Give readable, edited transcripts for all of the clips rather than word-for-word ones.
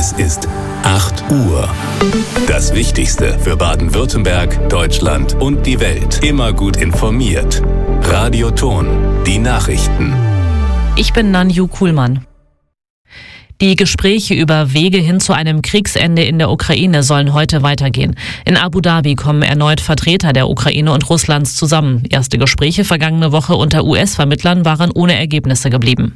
Es ist 8 Uhr. Das Wichtigste für Baden-Württemberg, Deutschland und die Welt. Immer gut informiert. Radio Thon, die Nachrichten. Ich bin Nanju Kuhlmann. Die Gespräche über Wege hin zu einem Kriegsende in der Ukraine sollen heute weitergehen. In Abu Dhabi kommen erneut Vertreter der Ukraine und Russlands zusammen. Erste Gespräche vergangene Woche unter US-Vermittlern waren ohne Ergebnisse geblieben.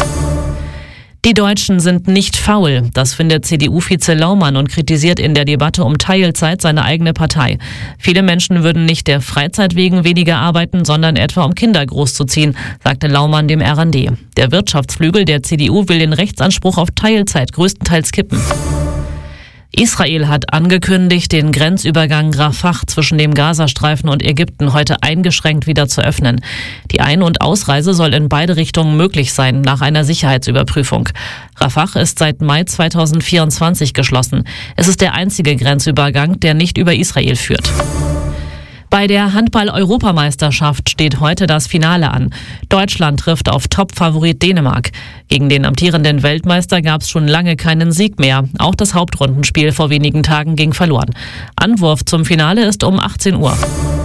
Die Deutschen sind nicht faul, das findet CDU-Vize Laumann und kritisiert in der Debatte um Teilzeit seine eigene Partei. Viele Menschen würden nicht der Freizeit wegen weniger arbeiten, sondern etwa um Kinder großzuziehen, sagte Laumann dem RND. Der Wirtschaftsflügel der CDU will den Rechtsanspruch auf Teilzeit größtenteils kippen. Israel hat angekündigt, den Grenzübergang Rafah zwischen dem Gazastreifen und Ägypten heute eingeschränkt wieder zu öffnen. Die Ein- und Ausreise soll in beide Richtungen möglich sein, nach einer Sicherheitsüberprüfung. Rafah ist seit Mai 2024 geschlossen. Es ist der einzige Grenzübergang, der nicht über Israel führt. Bei der Handball-Europameisterschaft steht heute das Finale an. Deutschland trifft auf Top-Favorit Dänemark. Gegen den amtierenden Weltmeister gab es schon lange keinen Sieg mehr. Auch das Hauptrundenspiel vor wenigen Tagen ging verloren. Anwurf zum Finale ist um 18 Uhr.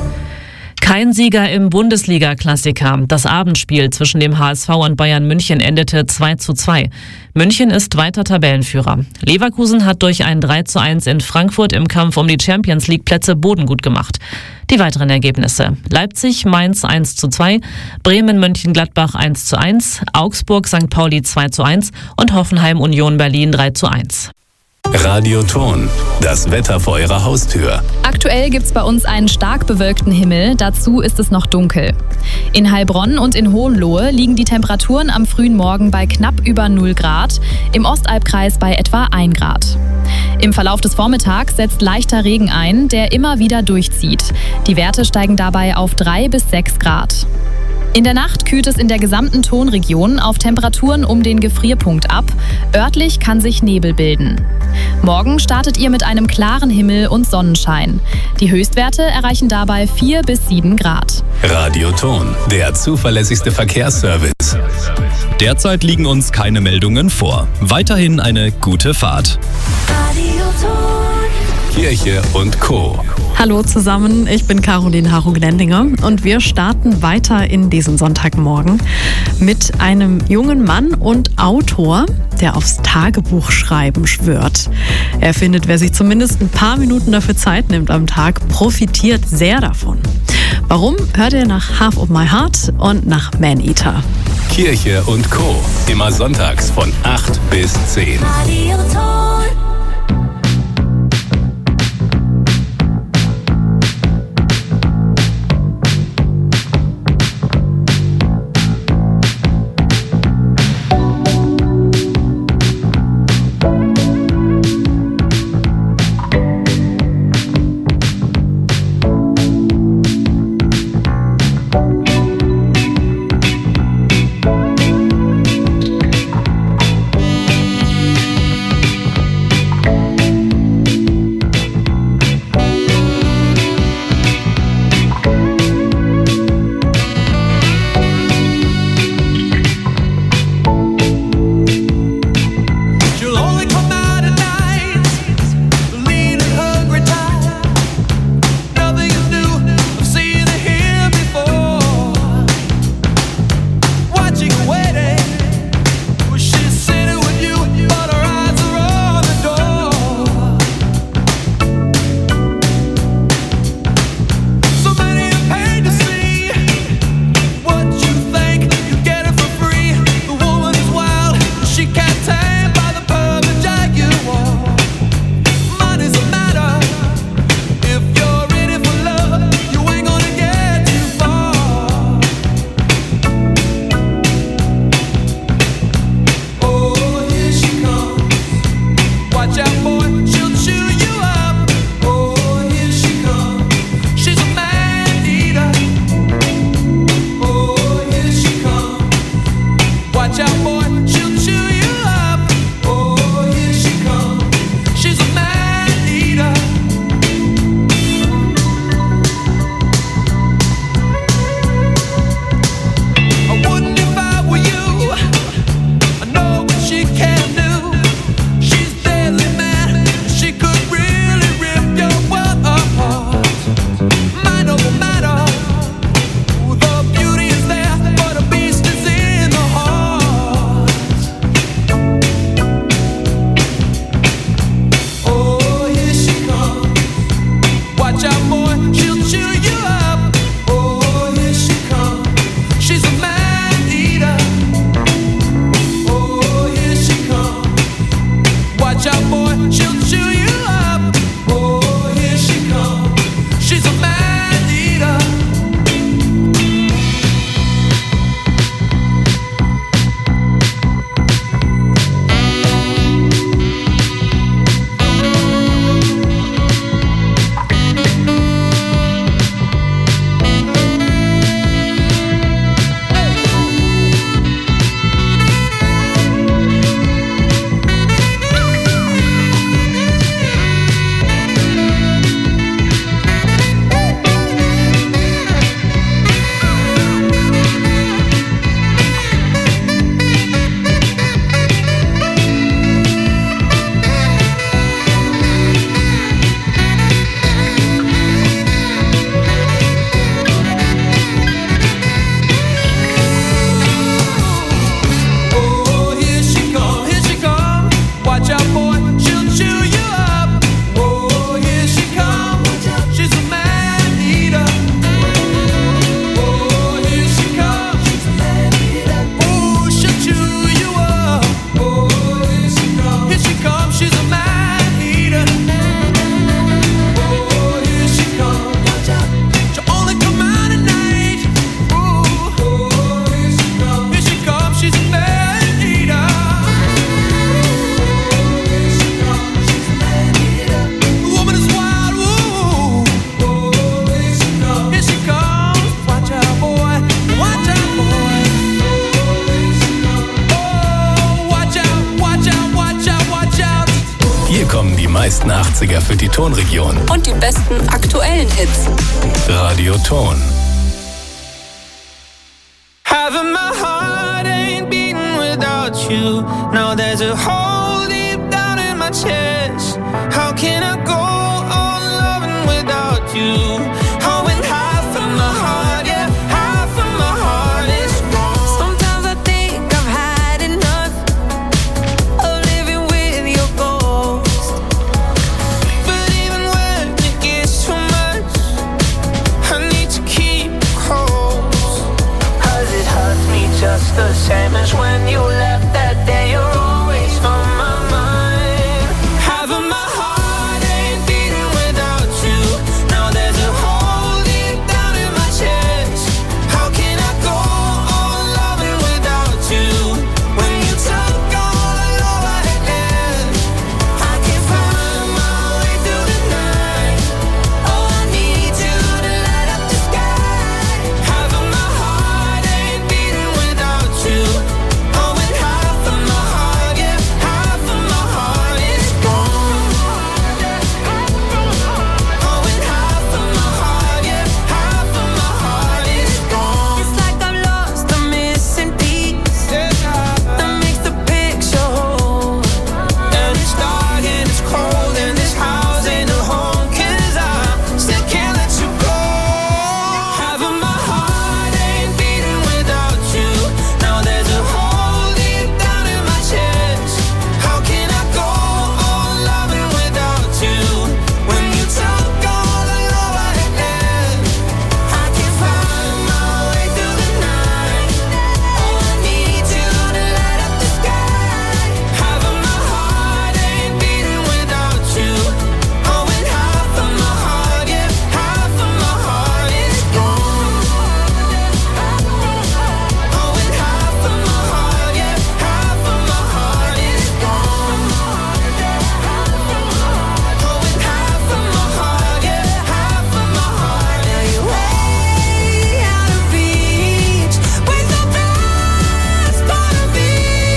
Kein Sieger im Bundesliga-Klassiker. Das Abendspiel zwischen dem HSV und Bayern München endete 2:2. München ist weiter Tabellenführer. Leverkusen hat durch ein 3:1 in Frankfurt im Kampf um die Champions-League-Plätze Boden gut gemacht. Die weiteren Ergebnisse: Leipzig, Mainz 1:2, Bremen, Mönchengladbach 1:1, Augsburg, St. Pauli 2:1 und Hoffenheim, Union Berlin 3:1. Radio Thon, das Wetter vor Ihrer Haustür. Aktuell gibt's bei uns einen stark bewölkten Himmel, dazu ist es noch dunkel. In Heilbronn und in Hohenlohe liegen die Temperaturen am frühen Morgen bei knapp über 0 Grad, im Ostalbkreis bei etwa 1 Grad. Im Verlauf des Vormittags setzt leichter Regen ein, der immer wieder durchzieht. Die Werte steigen dabei auf 3 bis 6 Grad. In der Nacht kühlt es in der gesamten Thonregion auf Temperaturen um den Gefrierpunkt ab. Örtlich kann sich Nebel bilden. Morgen startet ihr mit einem klaren Himmel und Sonnenschein. Die Höchstwerte erreichen dabei 4 bis 7 Grad. Radio Thon, der zuverlässigste Verkehrsservice. Derzeit liegen uns keine Meldungen vor. Weiterhin eine gute Fahrt. Radio Thon. Kirche und Co. Hallo zusammen, ich bin Caroline Haru-Gnendinger und wir starten weiter in diesen Sonntagmorgen mit einem jungen Mann und Autor, der aufs Tagebuchschreiben schwört. Er findet, wer sich zumindest ein paar Minuten dafür Zeit nimmt am Tag, profitiert sehr davon. Warum, hört ihr nach Half of My Heart und nach Man-Eater. Kirche und Co. Immer sonntags von 8 bis 10. Radio Thon. she'll chew you up. Oh, here she comes. She's a man eater. Die meisten 80er für die Tonregion. Und die besten aktuellen Hits. Radio Ton. Having my heart ain't beating without you. Now there's a hole deep down in my chest. How can I go on loving without you? Oh, and half of my heart, yeah, half of my heart is gone. Sometimes I think I've had enough of living with your ghost. But even when it gets too much, I need to keep close. 'Cause it hurts me just the same as when you left that day. You're always on my mind. Having my heart ain't beating without you. Now there's a hole deep down in my chest. How can I go on loving without you? When you took all the love I had, I can't find my way through the night. Oh, I need you to light up the sky. Having my heart ain't beating without you. Oh, and half of my heart, yeah, half of my heart is gone. Oh, and half of my heart, yeah, half of my heart is gone. It's like I'm lost, I'm missing piece that makes the picture whole. And it's dark and it's cold and this house ain't a home. 'Cause I still can't let you go. Having my heart ain't beating without you. Now there's a hole deep down in my chest. How can I go on loving without you? When you took all the love I had, I can't find my way through the night. Oh, I need you to light up the sky. Having my heart ain't beating without you. Oh, and half of my heart, yeah, half of my heart is gone. Oh, and half of my heart, yeah, half of my heart is gone. Oh, and half of my heart, yeah, half of my heart. Now you're way out of reach with the best part of me.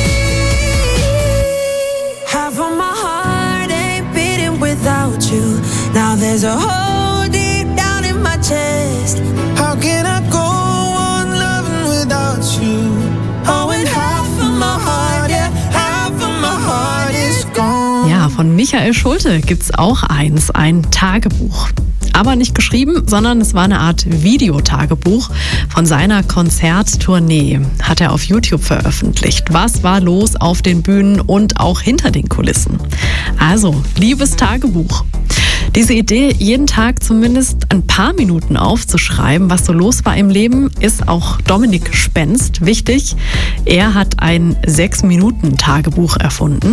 Half of my heart ain't beating without you. Now there's a hole deep down in my chest. How can I go on loving without you? Oh, and half of my heart, yeah, half of my heart is gone. Ja, von Michael Schulte gibt's auch eins, ein Tagebuch. Aber nicht geschrieben, sondern es war eine Art Videotagebuch von seiner Konzerttournee. Hat er auf YouTube veröffentlicht. Was war los auf den Bühnen und auch hinter den Kulissen? Also, liebes Tagebuch. Diese Idee, jeden Tag zumindest ein paar Minuten aufzuschreiben, was so los war im Leben, ist auch Dominik Spenst wichtig. Er hat ein 6-Minuten-Tagebuch erfunden.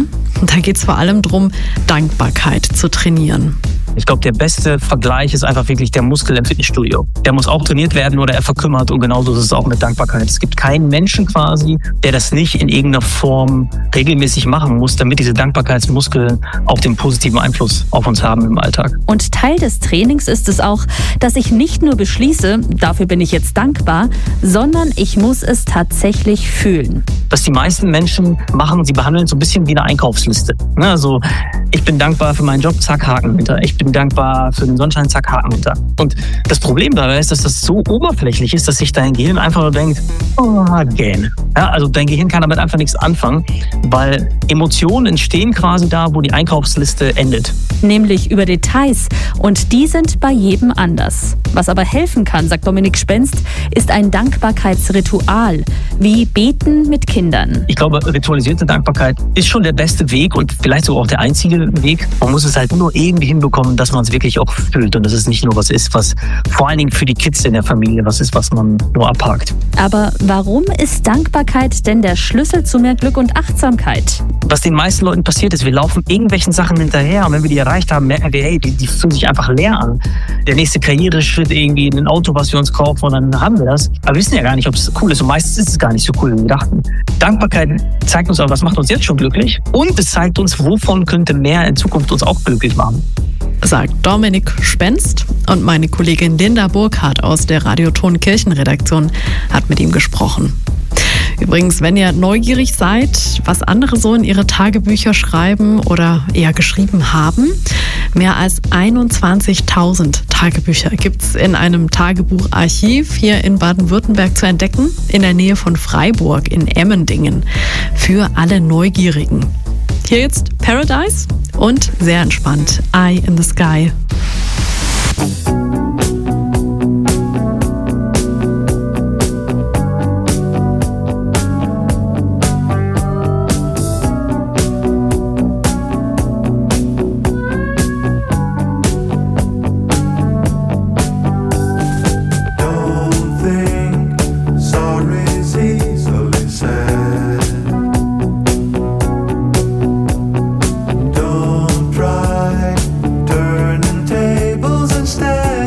Und da geht es vor allem darum, Dankbarkeit zu trainieren. Ich glaube, der beste Vergleich ist einfach wirklich der Muskel im Fitnessstudio. Der muss auch trainiert werden oder er verkümmert und genauso ist es auch mit Dankbarkeit. Es gibt keinen Menschen quasi, der das nicht in irgendeiner Form regelmäßig machen muss, damit diese Dankbarkeitsmuskeln auch den positiven Einfluss auf uns haben im Alltag. Und Teil des Trainings ist es auch, dass ich nicht nur beschließe, dafür bin ich jetzt dankbar, sondern ich muss es tatsächlich fühlen. Was die meisten Menschen machen, sie behandeln es so ein bisschen wie eine Einkaufsliste. Also ich bin dankbar für meinen Job, zack, Haken hinter. Ich bin dankbar für den Sonnenschein, zack, Haken hinter. Und das Problem dabei ist, dass das so oberflächlich ist, dass sich dein Gehirn einfach nur denkt, oh, again. Ja, also dein Gehirn kann damit einfach nichts anfangen, weil Emotionen entstehen quasi da, wo die Einkaufsliste endet. Nämlich über Details. Und die sind bei jedem anders. Was aber helfen kann, sagt Dominik Spenst, ist ein Dankbarkeitsritual, wie Beten mit Kindern. Ich glaube, ritualisierte Dankbarkeit ist schon der beste Weg und vielleicht sogar auch der einzige Weg. Man muss es halt nur irgendwie hinbekommen, dass man es wirklich auch fühlt und dass es nicht nur was ist, was vor allen Dingen für die Kids in der Familie was ist, was man nur abhakt. Aber warum ist Dankbarkeit denn der Schlüssel zu mehr Glück und Achtsamkeit? Was den meisten Leuten passiert ist, wir laufen irgendwelchen Sachen hinterher und wenn wir die erreicht haben, merken wir, hey, die fühlen sich einfach leer an. Der nächste Karriereschritt, irgendwie ein Auto, was wir uns kaufen und dann haben wir das. Aber wir wissen ja gar nicht, ob es cool ist und meistens ist es gar nicht so cool, wie wir dachten. Dankbarkeit zeigt uns auch, was macht uns jetzt schon glücklich und es zeigt uns, wovon könnte mehr in Zukunft uns auch glücklich machen. Sagt Dominik Spenst und meine Kollegin Linda Burkhardt aus der Radioton Kirchenredaktion hat mit ihm gesprochen. Übrigens, wenn ihr neugierig seid, was andere so in ihre Tagebücher schreiben oder eher geschrieben haben, mehr als 21.000 Tagebücher gibt es in einem Tagebucharchiv hier in Baden-Württemberg zu entdecken, in der Nähe von Freiburg in Emmendingen, für alle Neugierigen. Hier jetzt Paradise und sehr entspannt Eye in the Sky. Turning tables instead.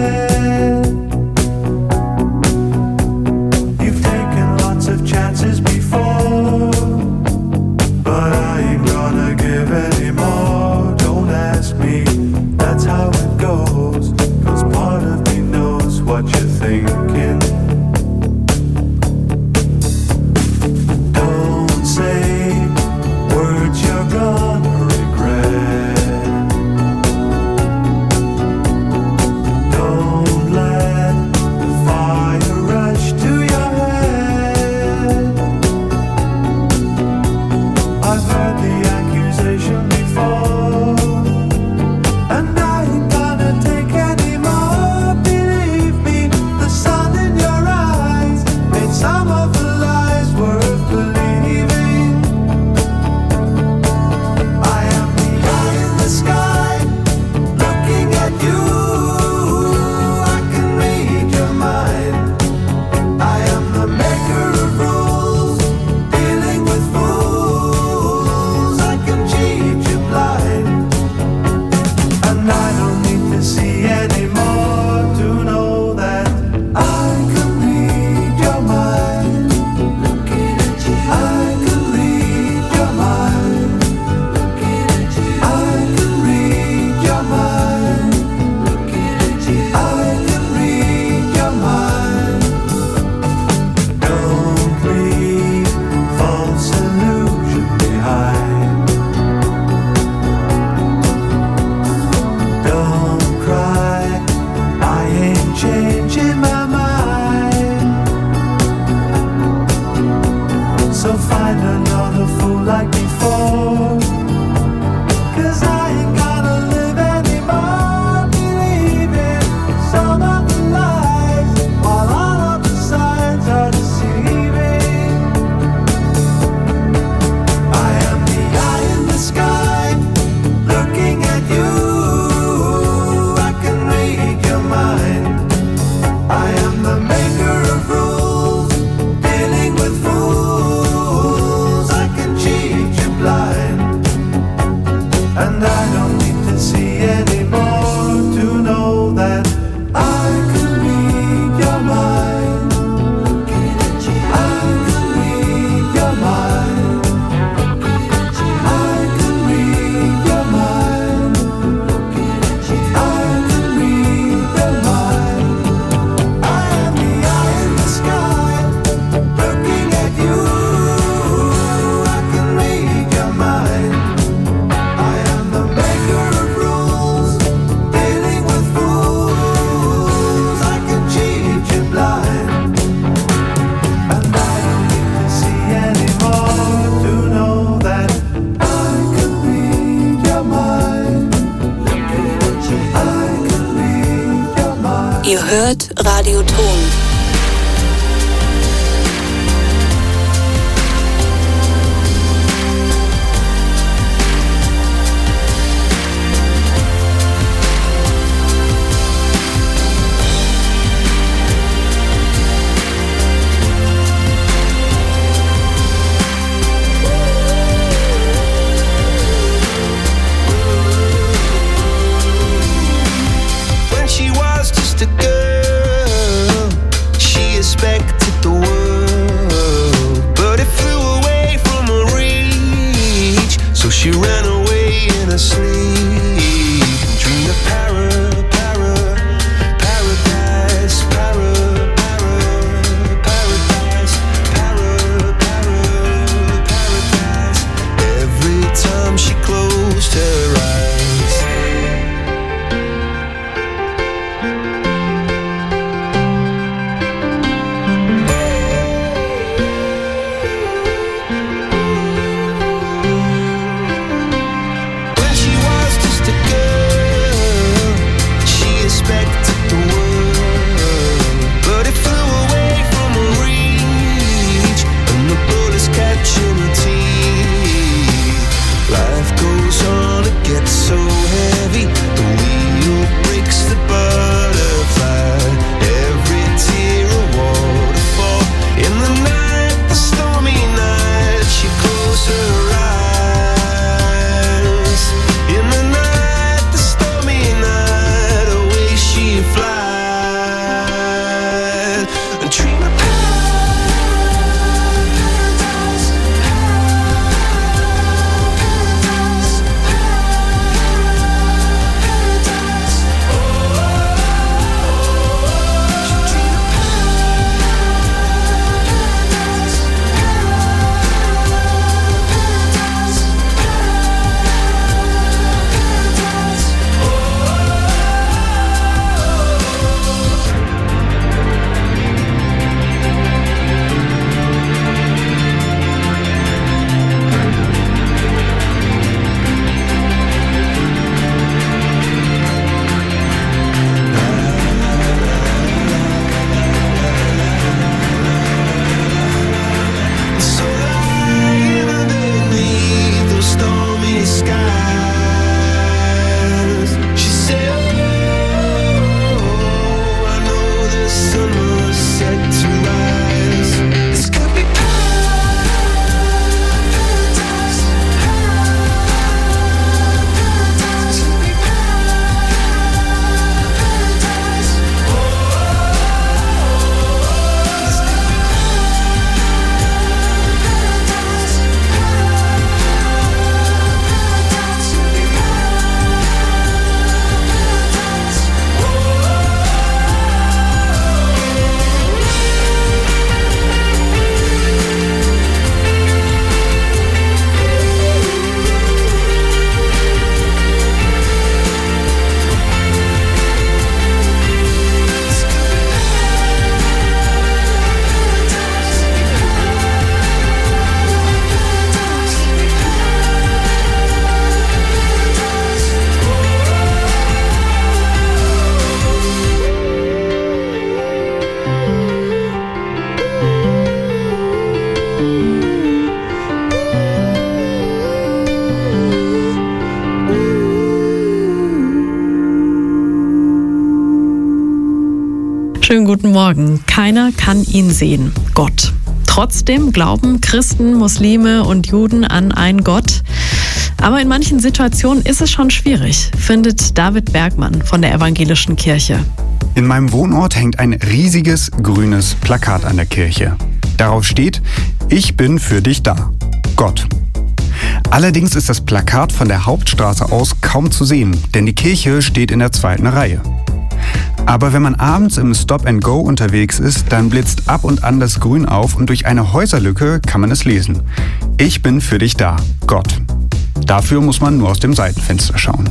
Ihr hört Radio Ton. She ran away in her sleep, dreamed of paradise, paradise. Every time she closed her eyes. Schönen guten Morgen. Keiner kann ihn sehen. Gott. Trotzdem glauben Christen, Muslime und Juden an einen Gott. Aber in manchen Situationen ist es schon schwierig, findet David Bergmann von der Evangelischen Kirche. In meinem Wohnort hängt ein riesiges grünes Plakat an der Kirche. Darauf steht: Ich bin für dich da. Gott. Allerdings ist das Plakat von der Hauptstraße aus kaum zu sehen, denn die Kirche steht in der zweiten Reihe. Aber wenn man abends im Stop-and-Go unterwegs ist, dann blitzt ab und an das Grün auf und durch eine Häuserlücke kann man es lesen. Ich bin für dich da, Gott. Dafür muss man nur aus dem Seitenfenster schauen.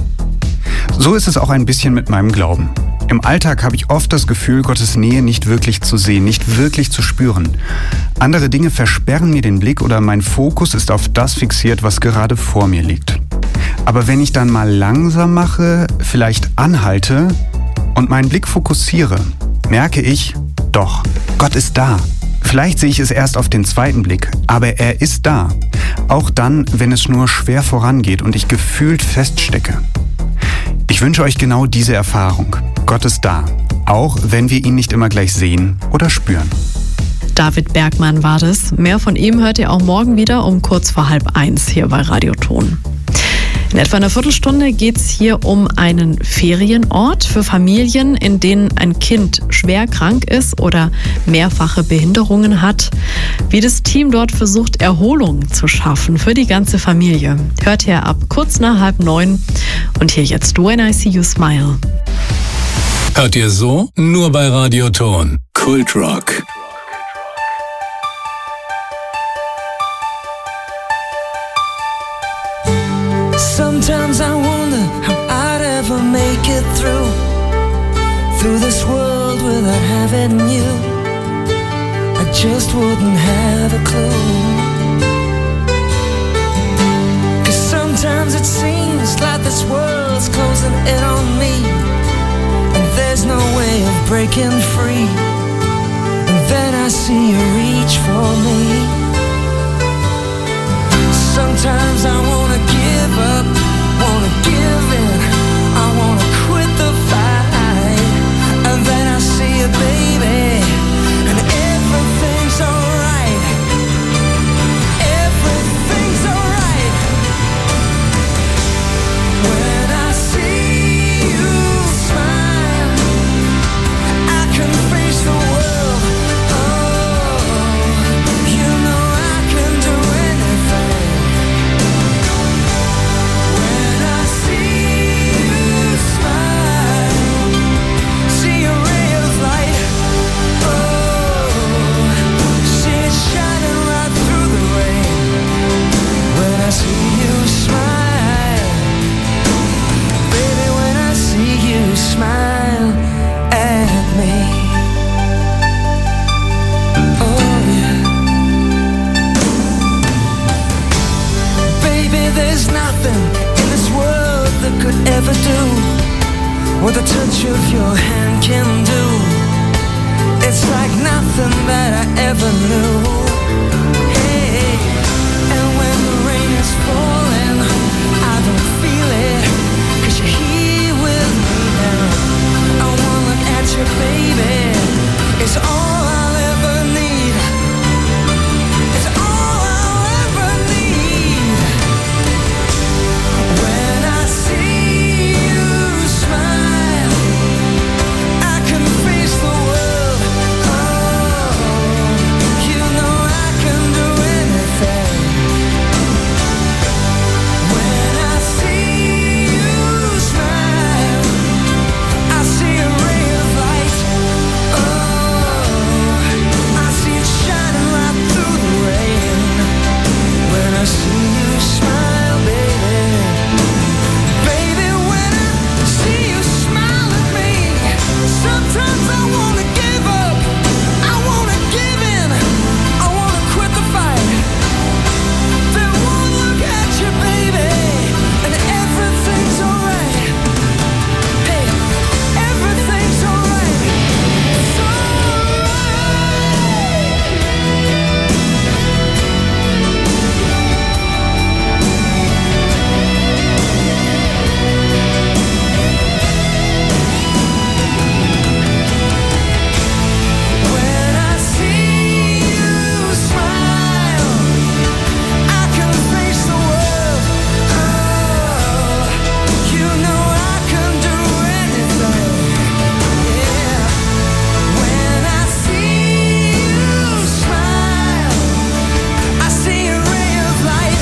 So ist es auch ein bisschen mit meinem Glauben. Im Alltag habe ich oft das Gefühl, Gottes Nähe nicht wirklich zu sehen, nicht wirklich zu spüren. Andere Dinge versperren mir den Blick oder mein Fokus ist auf das fixiert, was gerade vor mir liegt. Aber wenn ich dann mal langsam mache, vielleicht anhalte, und meinen Blick fokussiere, merke ich, doch, Gott ist da. Vielleicht sehe ich es erst auf den zweiten Blick, aber er ist da. Auch dann, wenn es nur schwer vorangeht und ich gefühlt feststecke. Ich wünsche euch genau diese Erfahrung. Gott ist da, auch wenn wir ihn nicht immer gleich sehen oder spüren. David Bergmann war das. Mehr von ihm hört ihr auch morgen wieder um kurz vor 12:30 hier bei Radioton. In etwa einer Viertelstunde geht es hier um einen Ferienort für Familien, in denen ein Kind schwer krank ist oder mehrfache Behinderungen hat. Wie das Team dort versucht, Erholung zu schaffen für die ganze Familie. Hört ihr ab kurz nach 8:30. Und hier jetzt When I See You Smile. Hört ihr so? Nur bei Radioton. Kultrock. Sometimes I wonder how I'd ever make it through this world without having you. I just wouldn't have a clue. 'Cause sometimes it seems like this world's closing in on me, and there's no way of breaking free. And then I see you reach for me. Sometimes I wanna give up, wanna give in, I wanna quit the fight. And then I see you, baby, and everything's alright. Everything's alright. When I see you smile, I can face the world. Oh, you know I can do anything. Smile at me. Oh yeah. Baby, there's nothing in this world that could ever do what the touch of your hand can do. It's like nothing that I ever knew. Hey, and when the rain is falling, I don't feel it, 'cause you're here with me now. I wanna look at you, baby. It's all I'll ever need. It's all I'll ever need. When I see you smile, I can face the world. Oh, you know I can do anything. When I see you smile, I see a ray of light. Oh, I see it shining right through the rain. When I see you smile, baby. Baby, when I see you smile at me, sometimes I wanna give up, I wanna give in, I wanna quit the fight. Then one look at you, baby, and everything's alright. Hey, everything's alright. It's alright. When I see you smile, I can face the world. Oh, you know I can do anything. Yeah. When I see you smile, I see a ray of light.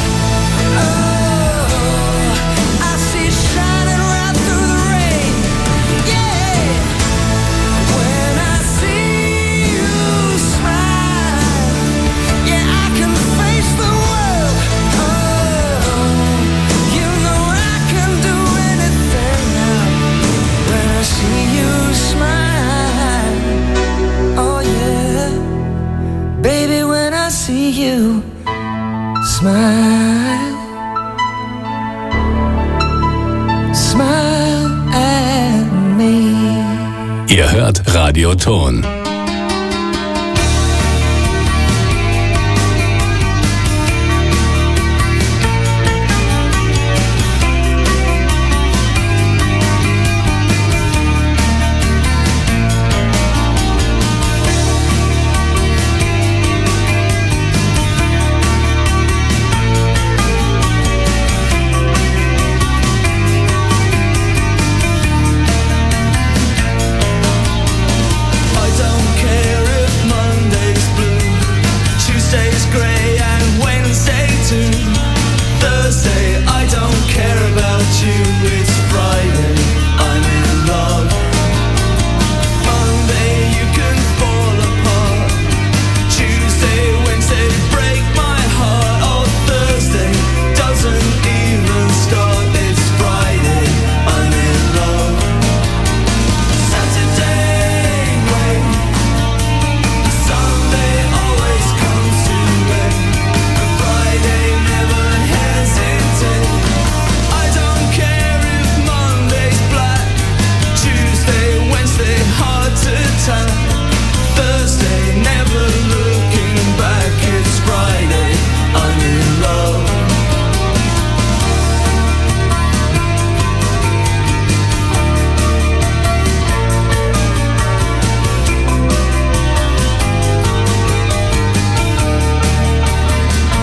Oh, I see it shining right through the rain. Yeah. When I see you smile, yeah, I can face the world. Oh, you know I can do anything now. When I see you smile, oh yeah, baby, when I see you smile, smile at me. Ihr hört Radio Ton.